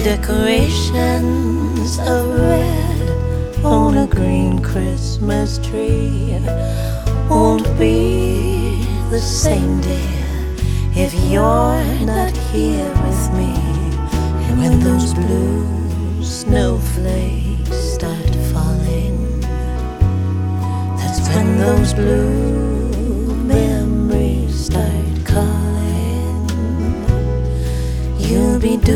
Decorations of red on a green Christmas tree won't be the same, dear, if you're not here with me. And when those blue snowflakes start falling, that's when those blue memories start calling. You'll be